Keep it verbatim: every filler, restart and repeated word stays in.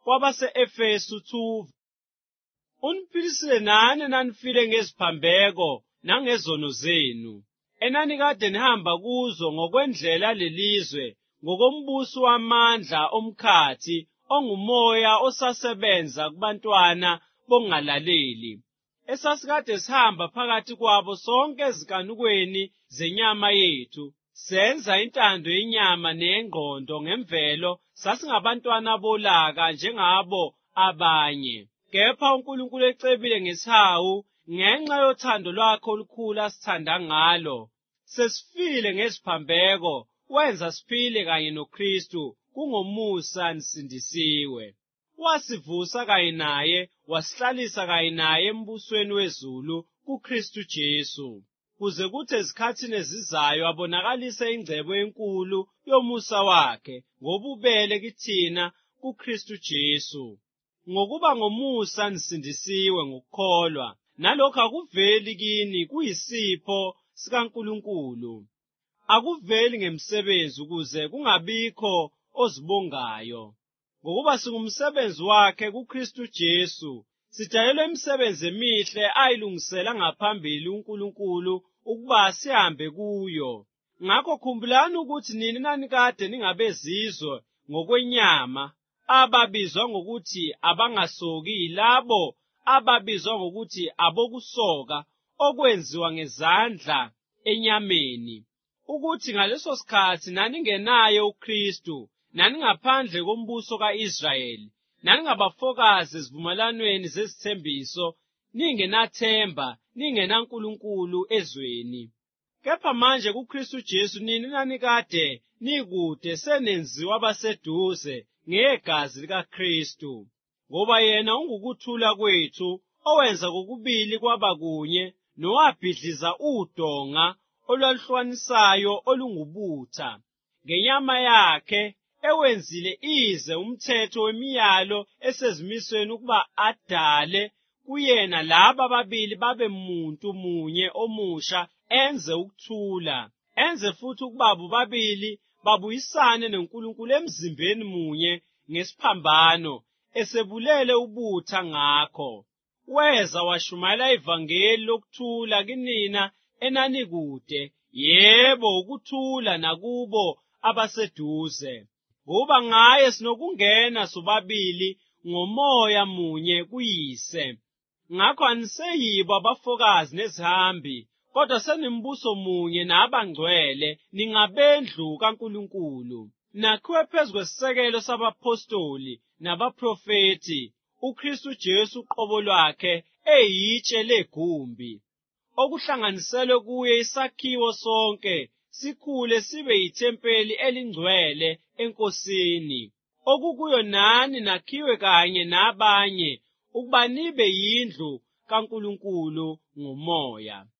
kwabase-Efesu two. Uniphilisile nani nanifile ngeziphambeko nangezono zenu, enanikade nihamba kuzo ngokwendlela lelizwe, ngokombuso wamandla omkhathi ongumoya osasebenza kubantwana bongalaleli, esasikade sihamba phakathi kwabo sonke ezikanukweni zenyama yethu, senza intando yenyama neyengqondo ngemvelo, sasingabantwana bolaka njengabo abanye. Kepha uNkulunkulu ecebile ngesihawu, ngenxa yothando lwakhe olukhulu asithanda ngalo, sesifile ngeziphambeko, wenza siphile kanye noKristu, kungomusa nisindisiwe. Wasivusa kanye naye, wasihlalisa kanye naye embusweni wezulu kuKristu Jesu, kuze kuthi ezikhathini ezizayo abonakalise ingcebo enkulu yomusa wakhe ngobubele kithina kuKristu Jesu. Ngokuba ngomusa nisindisiwe ngokukholwa, nalokho akuveli kini, kuyisipho sikaNkulunkulu. Akuveli ngemsebenzi ukuze kungabikho ozibongayo. Ngokuba singumsebenzi wakhe kuKristu Jesu, sidalelwe imisebenzi emihle ayilungisela ngaphambili uNkulunkulu ukuba sihambe kuyo. Ngakho khumbulani ukuthi nini nanikade ningabezizwe ngokwenyama, ababizwa ngokuthi abangasoki yilabo ababizwa ngokuthi abokusoka okwenziwa ngezandla enyameni, ukuthi ngaleso sikhathi naningenaye uKristu, naningaphandle kombuso ka-Israyeli, naningabafokazi ezivumelwaneni zezithembiso, ningenathemba, ningenaNkulunkulu ezweni. Kepha manje kuKristu Jesu nini nanikade nikude senenziwa abaseduze ngegazi likaKristu, ngoba yena ungukuthula kwethu, owenza kokubili kwabakunye, nowabhidliza udonga olwaluhlukanisayo olungubutha, ngenyama yakhe ewenzile ize umthetho wemiyalo esezimisweni ukuba adale kuyena laba ababili babe muntu munye omusha, enze ukuthula, enze futhi ukuba bobabili babuyisane noNkulunkulu emzimbeni munye ngesiphambano, esebulele ubutha ngakho. Weza washumayela ivangeli lokuthula kinina enanikude, yebo ukuthula nakubo abaseduze. Ngoba ngaye sinokungena sobabili ngomoya munye kuyise. Ngakho aniseyibo abafokazi nezihambi, kodwa senimbuso munye nabangcwele, ningabendlu kaNkulunkulu. Nakhiwe phezu kwesisekelo sabapostoli nabaprofeti, uKristu Jesu uqobo lwakhe eyitshe legumbi, okuhlanganiselwe kuye isakhiwo sonke, sikhule sibe yithempeli elingcwele eNkosini, okukuyo nani nakhiwe kanye nabanye, ukuba nibe yindlu kaNkulunkulu ngomoya.